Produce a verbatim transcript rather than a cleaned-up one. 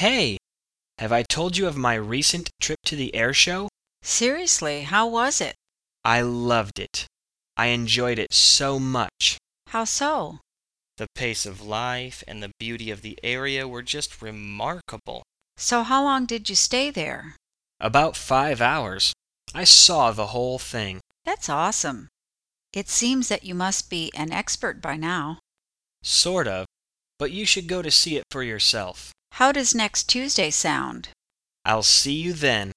Hey, have I told you of my recent trip to the air show? Seriously, how was it? I loved it. I enjoyed it so much. How so? The pace of life and the beauty of the area were just remarkable. So, how long did you stay there? About five hours. I saw the whole thing. That's awesome. It seems that you must be an expert by now. Sort of, but you should go to see it for yourself. How does next Tuesday sound? I'll see you then.